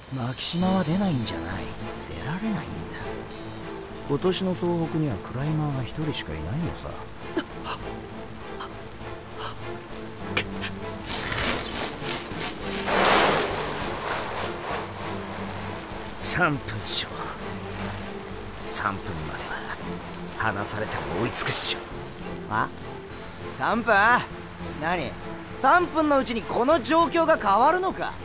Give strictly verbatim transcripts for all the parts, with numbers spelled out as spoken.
牧島は出ないんじゃない。出られないんだ。今年の総北にはクライマーが一人しかいないのさ。さんぷんしょ。さんぷんまでは離されても追いつくっしょ。あ、さんぷん？何、さんぷんのうちにこの状況が変わるのか。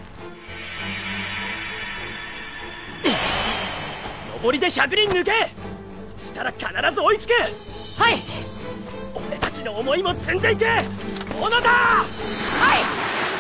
上りでひゃくにん抜け。そしたら必ず追いつく。 はい。 俺たちの思いも積んでいけ小野田。 はい。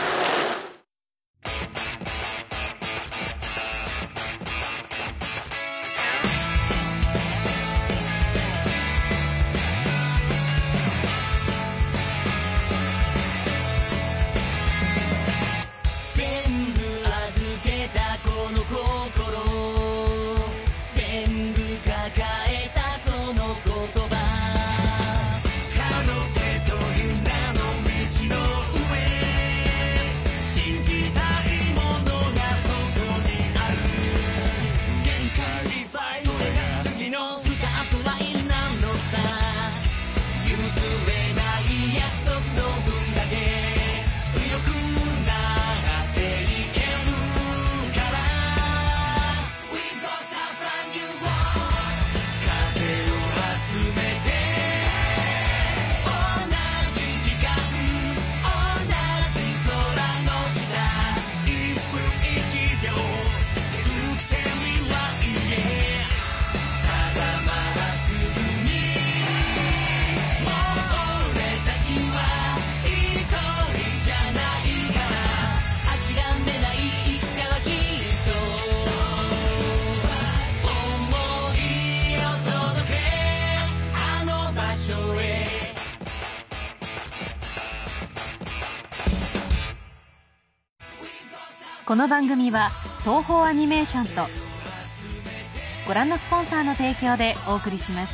この番組は東宝アニメーションとご覧のスポンサーの提供でお送りします。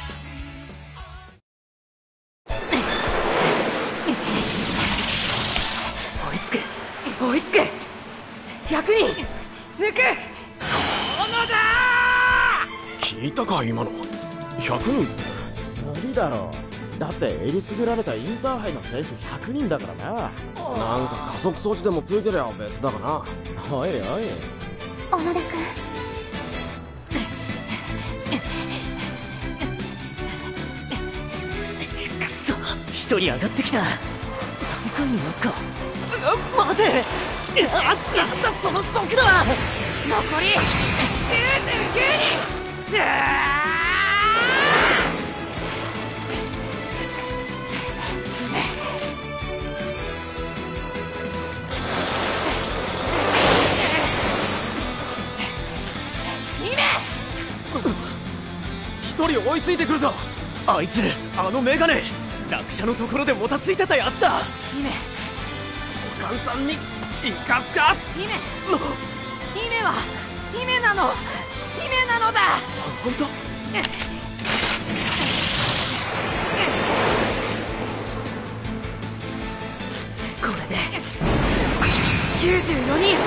追いつく追いつくひゃくにん抜く。 小野田。 聞いたか今の。ひゃくにんって無理だろう。だってえりすぐられたインターハイの選手ひゃくにんだからな。 なんか加速装置でもついてりゃ別だがな。 おいおい小野田君、 くそ、一人上がってきた。さんかいに待つか。 待て。あ、なんだその速度は。残りきゅうじゅうきゅうにん。うわ一人追いついてくるぞ。 あいつ、あのメガネ、落車のところでもたついてたやつだ。 姫、 そう簡単に生かすか。 姫、姫は姫なの。姫なのだ。 本当？ これできゅうじゅうよにん。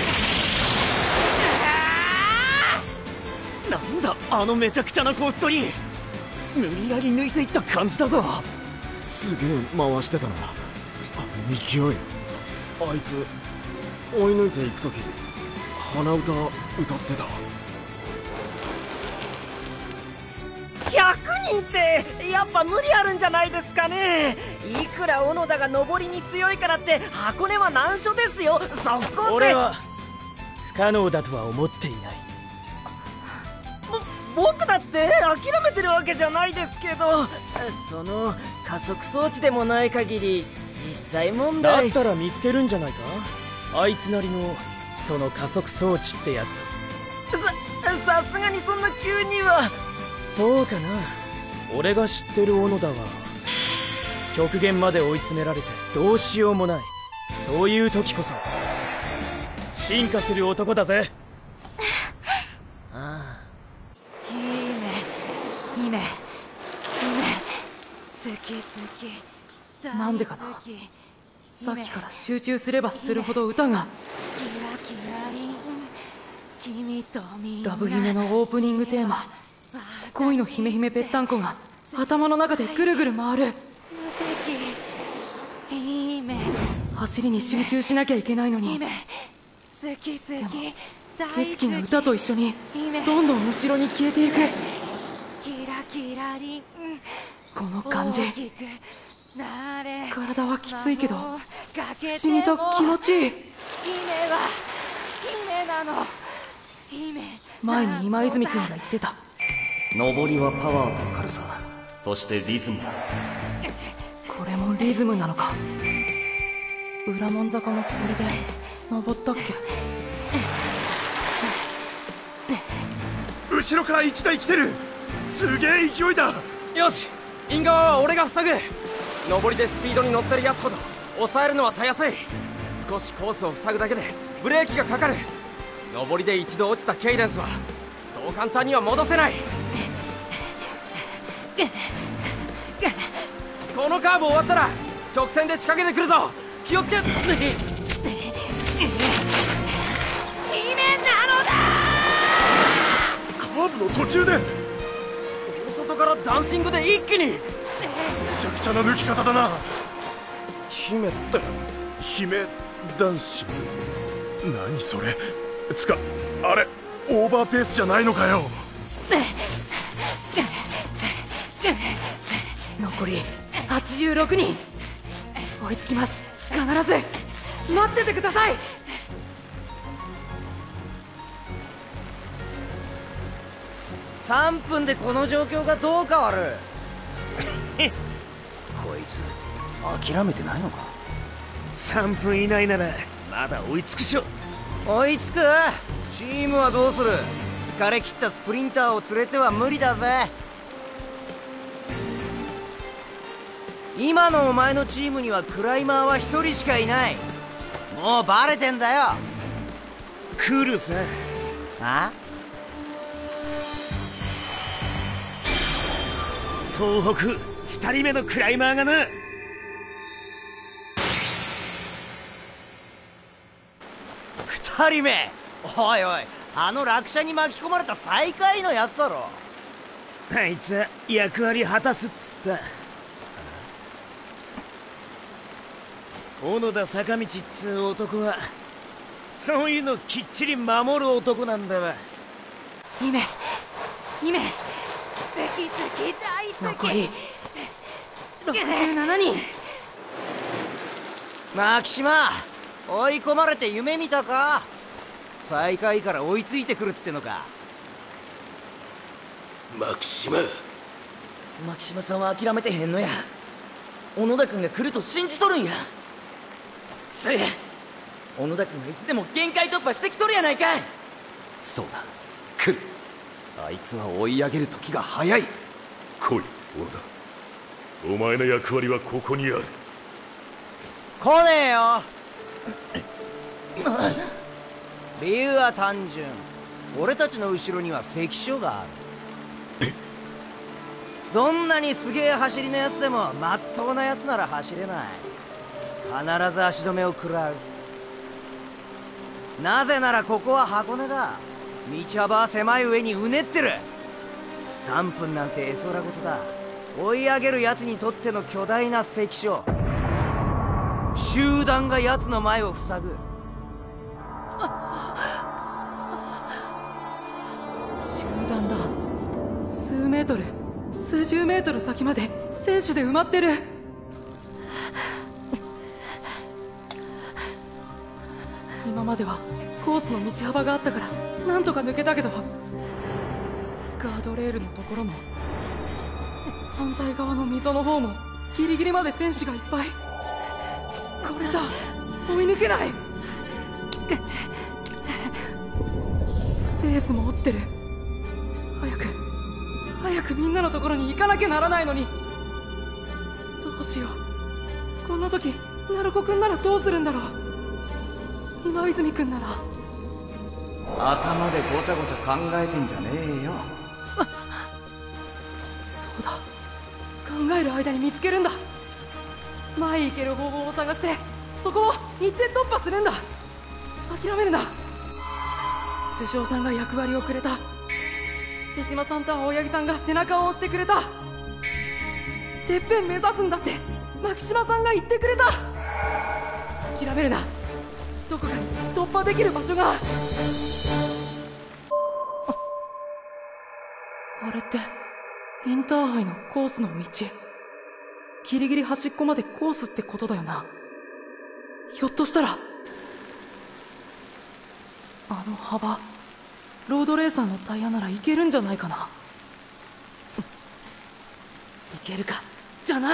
なんだあのめちゃくちゃなコース取り。無理やり抜いていった感じだぞ。 すげえ回してたな、あの勢い。あいつ追い抜いていく時鼻歌歌ってた。 ひゃくにんってやっぱ無理あるんじゃないですかね。いくら小野田が上りに強いからって箱根は難所ですよ。そこで俺は不可能だとは思っていない。僕だって諦めてるわけじゃないですけど、その加速装置でもない限り実際問題だったら見つけるんじゃないか。あいつなりのその加速装置ってやつ。ささすがにそんな急には。そうかな。俺が知ってる小野田は極限まで追い詰められてどうしようもない、そういう時こそ進化する男だぜ。 ああ、姫姫姫、好き好き。 なんでかな。さっきから集中すればするほど歌が。 キラキラリンラブ姫のオープニングテーマ、恋の姫姫ぺったんこが頭の中でぐるぐる回る。走りに集中しなきゃいけないのに、でも景色が歌と一緒にどんどん後ろに消えていく。この感じ、体はきついけど不思議と気持ちいい。前に今泉君が言ってた、 上りはパワーと軽さ、そしてリズム。 これもリズムなのか。裏門坂の氷で登ったっけ。 後ろから一台来てる。すげえ勢いだ。 よし、イン側は俺が塞ぐ。上りでスピードに乗ってるやつほど抑えるのはたやすい。少しコースを塞ぐだけでブレーキがかかる。上りで一度落ちたケイデンスはそう簡単には戻せない。このカーブ終わったら直線で仕掛けてくるぞ。気をつけ。姫なのだ。 カーブの途中で大外からダンシングで一気に。 めちゃくちゃな抜き方だな。姫って姫男子、何それ。つかあれオーバーペースじゃないのかよ。 残りはちじゅうろくにん、追いつきます。必ず待っててください。 さんぷんでこの状況がどう変わる。 こいつ諦めてないのか。 さんぷん以内ならまだ追いつくしょ。追いつく。チームはどうする。疲れ切ったスプリンターを連れては無理だぜ。今のお前のチームにはクライマーは一人しかいない。もうバレてんだよ。来るさ。あ？総北二人目のクライマーがな。二人目。おいおい、あの落車に巻き込まれた最下位のやつだろ。あいつは役割果たすっつった。小野田坂道っつう男はそういうのきっちり守る男なんだわ。 姫姫、好き好き大好き。 残りろくじゅうななにん。 牧島、追い込まれて夢見たか。最下位から追いついてくるってのか。 牧島牧島さんは諦めてへんのや。小野田君が来ると信じとるんや。そや、小野田君はいつでも限界突破してきとるやないかい。 そうだ、来る。あいつは追い上げる時が早い。 来い小野田、お前の役割はここにある。 来ねえよ。理由は単純。俺たちの後ろには関所がある。どんなにすげえ走りのやつでもまっとうなやつなら走れない。必ず足止めを食らう。なぜならここは箱根だ。道幅は狭い上にうねってる。さんぷんなんて絵空事だ。追い上げるやつにとっての巨大な関所。集団がやつの前を塞ぐ。 集団だ。数メートル、数十メートル先まで選手で埋まってる。今まではコースの道幅があったからなんとか抜けたけど、ガードレールのところも反対側の溝の方もギリギリまで選手がいっぱい。これじゃ追い抜けない。ペースも落ちてる。早く早くみんなのところに行かなきゃならないのに。どうしよう。こんな時鳴子くんならどうするんだろう。今泉くんなら。 頭でごちゃごちゃ考えてんじゃねえよ。 そうだ、考える間に見つけるんだ。前行ける方法を探してそこを一点突破するんだ。諦めるな。 首相さんが役割をくれた。手島さんと青柳さんが背中を押してくれた。てっぺん目指すんだって牧島さんが言ってくれた。諦めるな。どこかに突破できる場所が。あれってインターハイのコースの道、ギリギリ端っこまでコースってことだよな。ひょっとしたらあの幅、ロードレーサーのタイヤならいけるんじゃないかな。いけるかじゃない。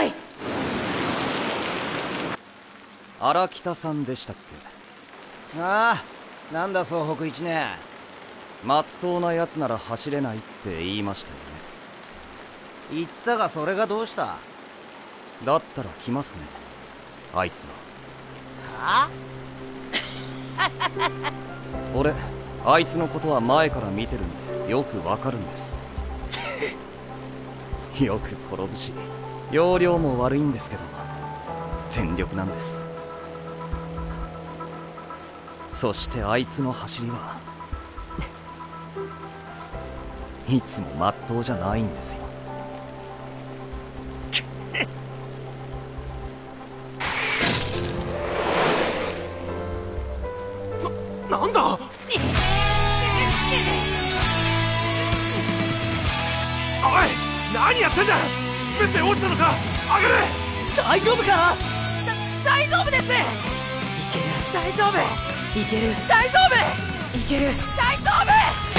荒北さんでしたっけ。 ああ、なんだ総北一年。 まっとうなやつなら走れないって言いましたよね。 言ったがそれがどうした。 だったら来ますね、あいつはは。俺あいつのことは前から見てるんでよくわかるんですよく転ぶし要領も悪いんですけど全力なんです。そしてあいつの走りはいつもまっとうじゃないんですよ。 な、なんだおい、何やってんだ。滑って落ちたのか。上がれ。 大丈夫か。だ大丈夫です。いける。大丈夫。いける。大丈夫。いける。大丈夫。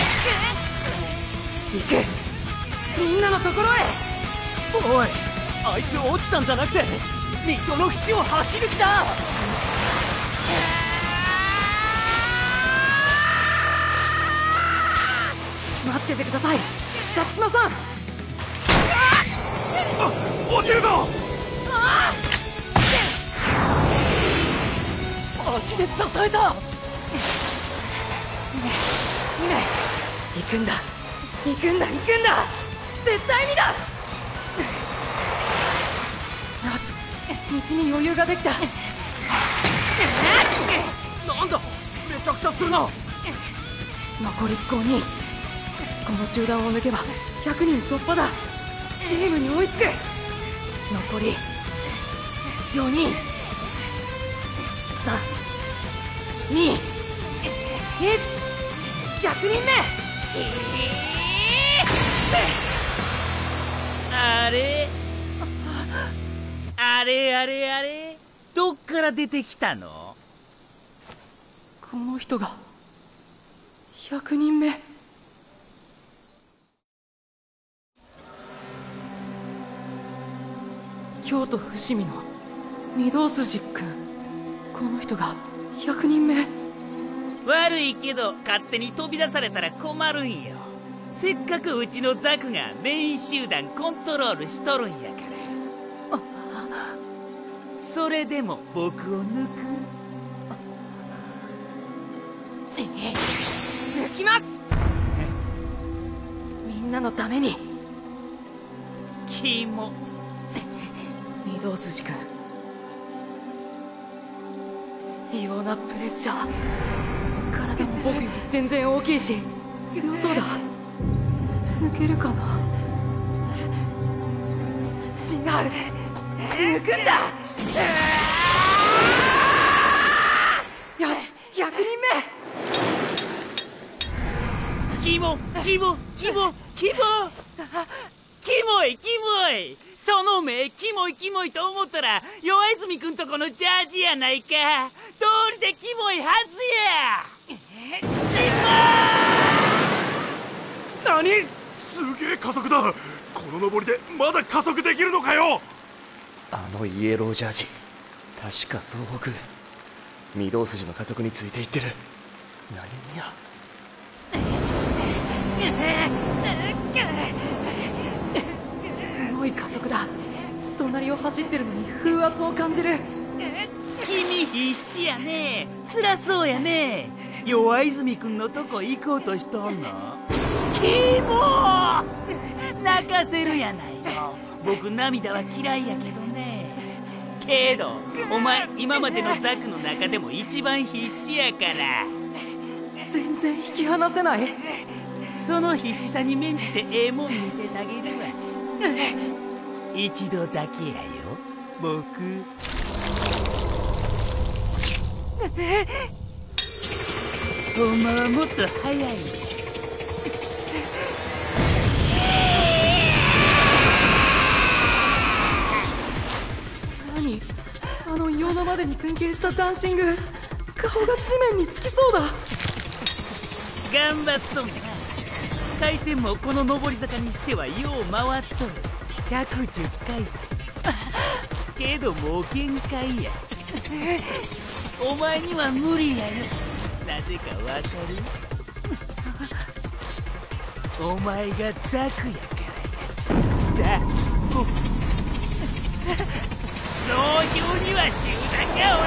行く。みんなのところへ。 おい、あいつ落ちたんじゃなくて溝の縁を走る気だ。 待っててください、崎島さん。 あ、落ちるぞ。 足で支えた。 行くんだ行くんだ行くんだ、絶対にだ。 よし、道に余裕ができた。 なんだ、めちゃくちゃするな。 残りごにん。この集団を抜けばひゃくにん突破だ。 チームに追いつく。残りよにん。さんにいち、ひゃくにんめ。 あれあれあれあれ、どっから出てきたの。 この人がひゃくにんめ。京都伏見の御堂筋くん、この人がひゃくにんめ。 悪いけど勝手に飛び出されたら困るんよ。せっかくうちのザクがメイン集団コントロールしとるんやから。それでも僕を抜く。 抜きます。 みんなのために。 キモ。 御堂筋くん、異様なプレッシャー。体も僕より全然大きいし強そうだ。抜けるかな。 違う、抜くんだ。 よし、ひゃくにんめ。 キモキモキモキモキモいキモい。その目キモいキモいと思ったら弱泉くんとこのジャージやないか。どうりでキモいはずや。キモ何、すげえ加速だ。この登りでまだ加速できるのかよ。 あのイエロージャージ、確か総北御堂筋の加速についていってる。何やすごい加速だ。隣を走ってるのに風圧を感じる。 君必死やね。辛そうやね。弱泉くんのとこ行こうとしとんの。キモ泣かせるやないの。僕涙は嫌いやけどね。けどお前今までのザクの中でも一番必死やから。 全然引き離せない。 その必死さに免じてええもん見せてあげるわ。一度だけやよ、僕。ほんまはもっと早い。 何？あの異様なまでに前傾したダンシング、顔が地面につきそうだ。 頑張っとんか。回転もこの上り坂にしてはよう回っとる。ひゃくじゅっかい。けどもう限界や。お前には無理やよ。なぜかわかる？お前がザクやからや。ザコ。総評には集団がおりゃ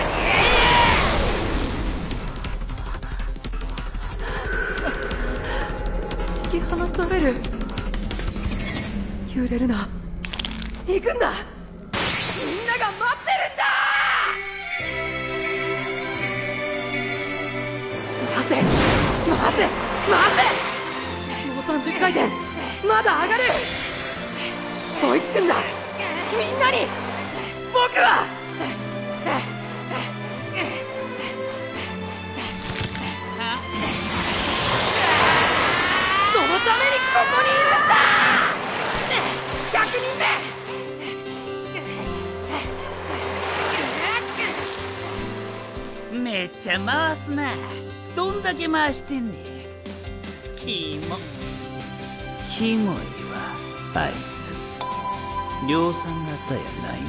引き離される。揺れるな。行くんだ。みんなが待ってるんだ。待て待て待て。もうさんじゅっかい転。まだ上がる。追いつくんだ。みんなに僕は。そのためにここにいるんだ。ひゃくにんめ。めっちゃ回すな。どんだけ回してんねん。キモキモいわあいつ。量産型やないな。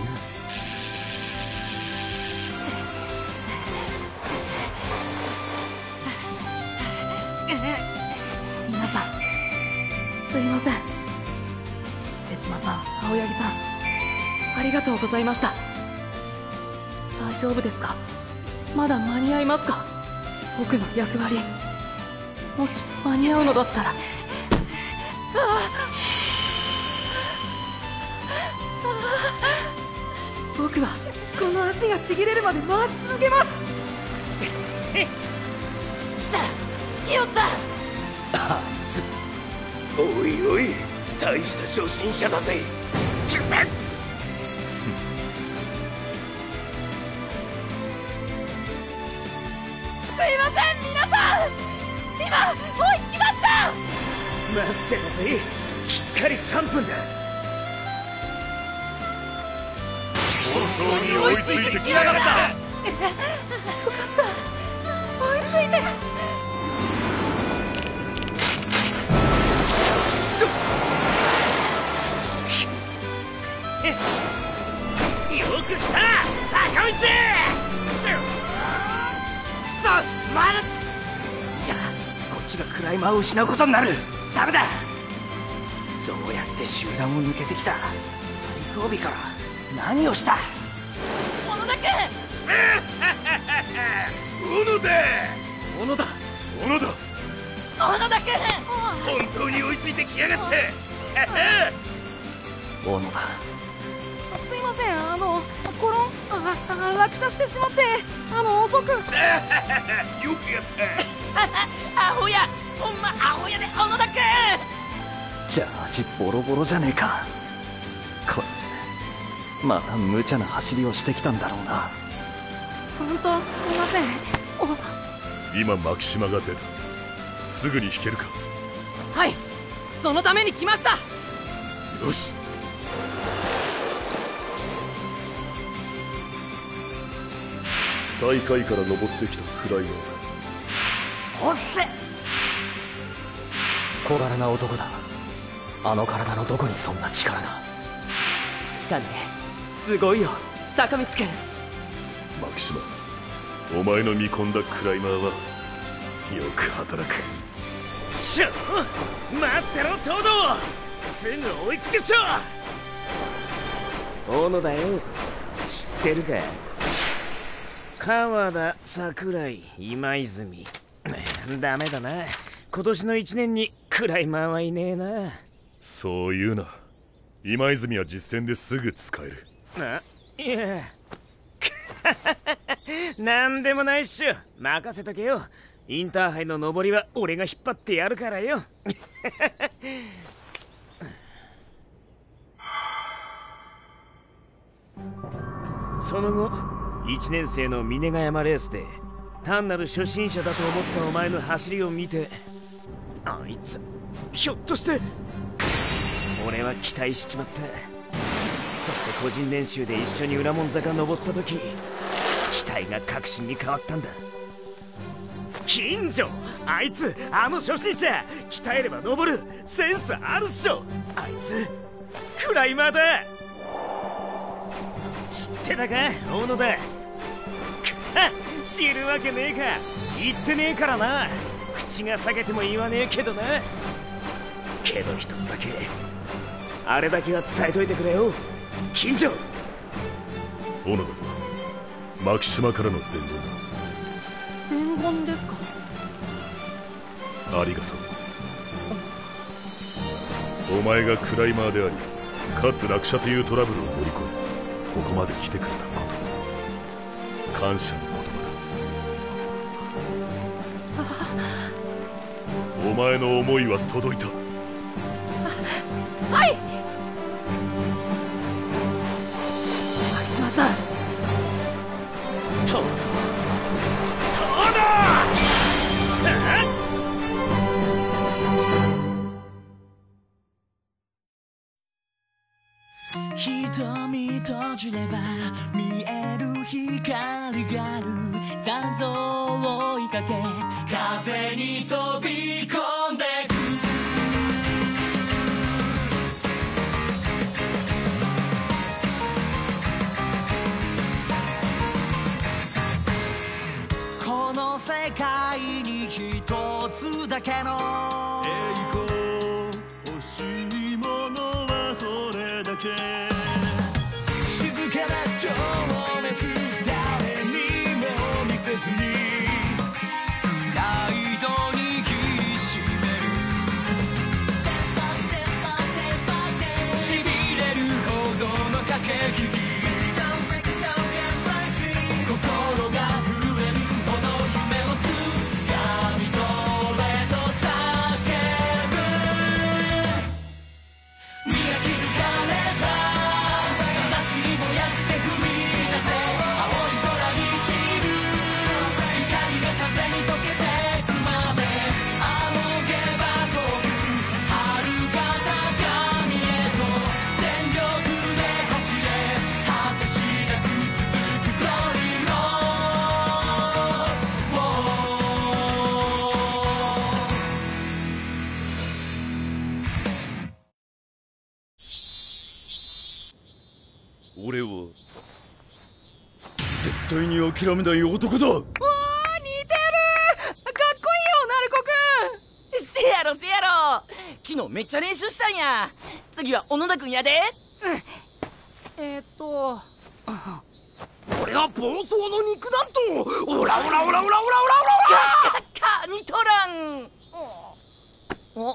皆さんすいません。手島さん、青柳さん、ありがとうございました。大丈夫ですか？まだ間に合いますか？僕の役割、もし間に合うのだったら。ああ僕はこの足がちぎれるまで回し続けます。 来た、来よった。 あいつ、おいおい、大した初心者だぜ。 すいません皆さん、今追いつきました。 待ってたぜ。きっかりさんぷんだ。 本当に追いついてきやがった。 よかった、追いついて。 よく来た坂道。さまだ。いや、こっちがクライマーを失うことになる。ダメだ。どうやって集団を抜けてきた？最後尾から何をした？ 小野田君。 小野田小野田小野田小野田君。 本当に追いついてきやがって。 小野田、 すいません、あのコロンああ落車してしまって、あの遅く。よくやったアホや、ほんまアホやで小野田君。 ジャージボロボロじゃねえか。こいつまた無茶な走りをしてきたんだろうな。 本当すいません。 今マキシマが出た。すぐに引けるか？ はい、そのために来ました。 よし。最下位から登ってきたクライマー。 ほっせ。 小柄な男だ。あの体のどこにそんな力が。 来たね、すごいよ坂道くん。 マキシマ、お前の見込んだクライマーはよく働く。 しょ、待ってろ東堂、すぐ追いつけっしょ。大野だよ、知ってるか？川田、桜井、今泉。ダメだな、今年の一年にクライマーはいねえな。 そう言うな。今泉は実戦ですぐ使える。 あ、いやなんでもないっしょ、任せとけよ。 インターハイの上りは俺が引っ張ってやるからよ。その後いちねん生の峰ヶ山レースで単なる初心者だと思ったお前の走りを見て、あいつひょっとして俺は期待しちまった。そして個人練習で一緒に裏門坂登った時、期待が確信に変わったんだ。金城、あいつあの初心者、鍛えれば登るセンスあるっしょ。あいつクライマーだ。知ってたか大野田。知るわけねえか。言ってねえからな。口が裂けても言わねえけどな。けど一つだけ、あれだけは伝えといてくれよ金城。 小野田、牧島からの伝言。 伝言ですか。 ありがとう。お前がクライマーでありかつ落車というトラブルを乗り越えここまで来てくれたこと、感謝の言葉だ。お前の思いは届いた。 はい。牧島さん、 とうとうだ。さあ瞳閉じれば見える光がある。残像を追いかけ風に飛び込んでく。この世界に一つだけの栄光、欲しいものはそれだけ。静かな情熱、誰にも見せずにプライド握りしめる。しびれるほどの駆け引き、心が震えるほど夢をつかみ取れと叫ぶ。磨き抜かれた魂燃やして踏み出せ。青い空に散る光が風に溶けてくまで。あの下馬飛ぶ遥か高みへと全力で走れ。果てしなく続くゴリロ俺は絶対に諦めない男だ。 わあ、似てる。かっこいいよ鳴子くん。 せやろせやろ、昨日めっちゃ練習したんや。次は小野田くんやで。 えーっと俺は暴走の肉弾とオラオラオラオラオラオラオラか似とらん。お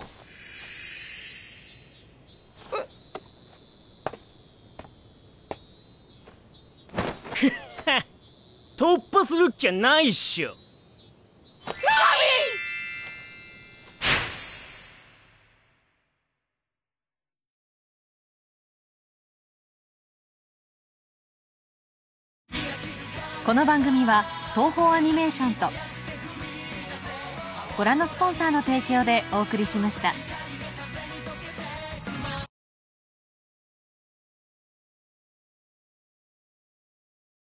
突破するっきゃないっしょ。 この番組は東宝アニメーションとご覧のスポンサーの提供でお送りしました。